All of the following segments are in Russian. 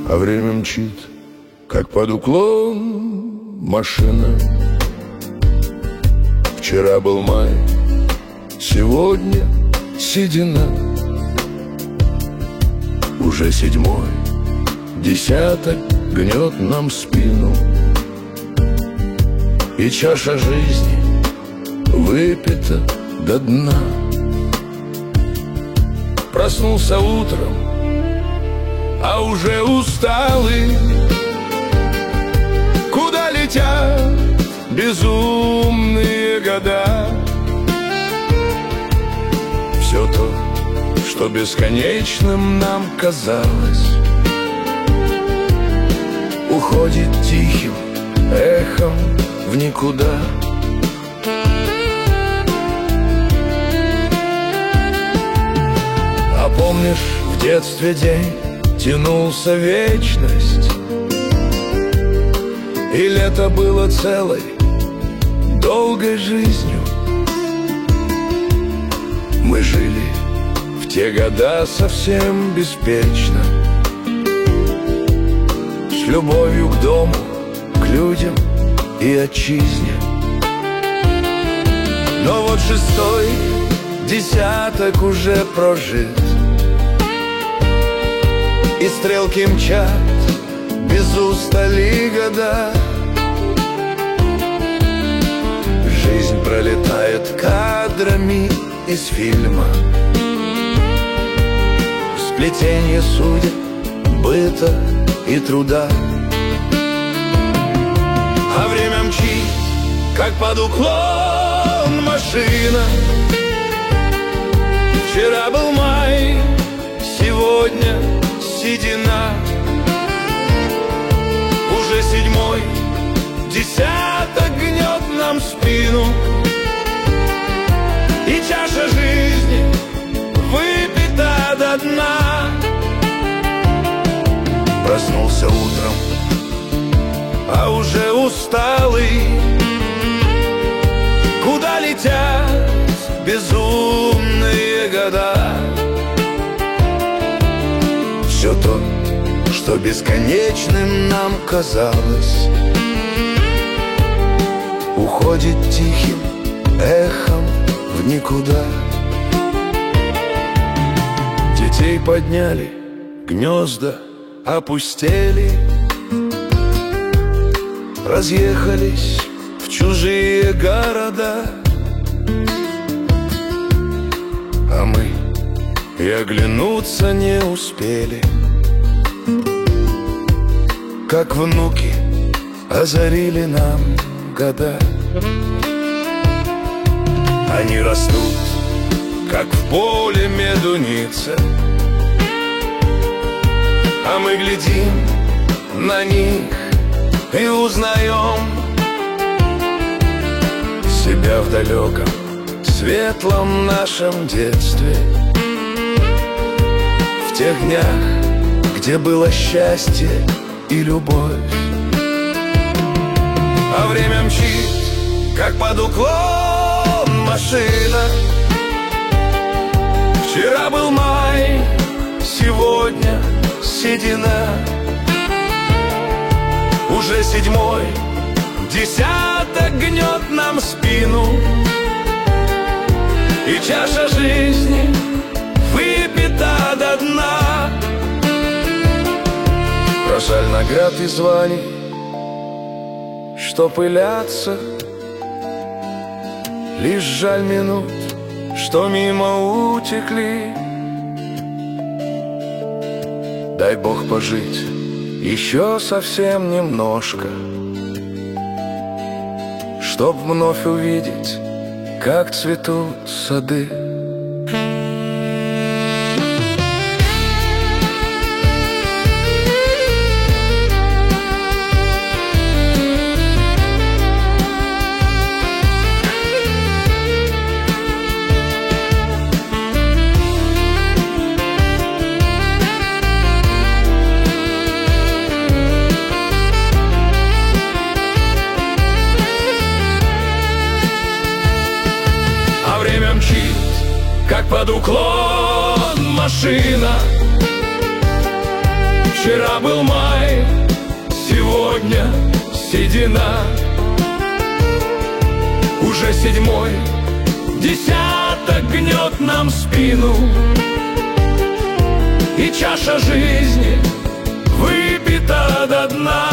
а время мчит, как под уклон машина. Вчера был май, сегодня седина. Уже седьмой десяток гнет нам спину, и чаша жизни выпита до дна. Проснулся утром, а уже усталый. Куда летят безумные года? Все то, что бесконечным нам казалось, уходит тихим эхом в никуда. А помнишь, в детстве день тянулся вечность, и лето было целой долгой жизнью. Мы жили в те года совсем беспечно, с любовью к дому, к людям и отчизне. Но вот шестой десяток уже прожит, и стрелки мчат без устали года. Жизнь пролетает кадрами из фильма, сплетение судеб, быта и труда. А время мчит, как под уклон машина. Вчера был май, сегодня седина. Уже седьмой десяток гнет нам спину, и чаша жизни выпита до дна. Проснулся утром, а уже усталый. Куда летят безумные года? Все то, что бесконечным нам казалось, уходит тихим эхом в никуда. Детей подняли, гнезда опустели, разъехались в чужие города. А мы и оглянуться не успели, как внуки озарили нам года. Они растут, как в поле медуница, а мы глядим на них и узнаем себя в далеком, светлом нашем детстве, в тех днях, где было счастье и любовь. А время мчит, как под уклон машина. Вчера был май, сегодня седина. Уже седьмой десяток гнет нам спину, и чаша жизни выпита до дна. Про жаль наград и званий, что пылятся, лишь жаль минут, что мимо утекли. Дай Бог пожить еще совсем немножко, чтоб вновь увидеть, как цветут сады. Как под уклон машина. Вчера был май, сегодня седина. Уже седьмой десяток гнет нам спину, и чаша жизни выпита до дна.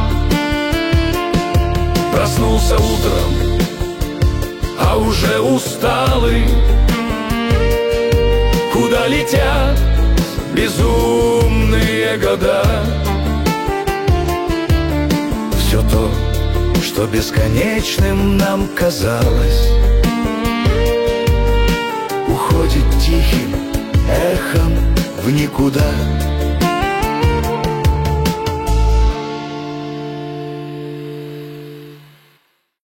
Проснулся утром, а уже усталый. Куда летят безумные года? Все то, что бесконечным нам казалось, уходит тихим эхом в никуда.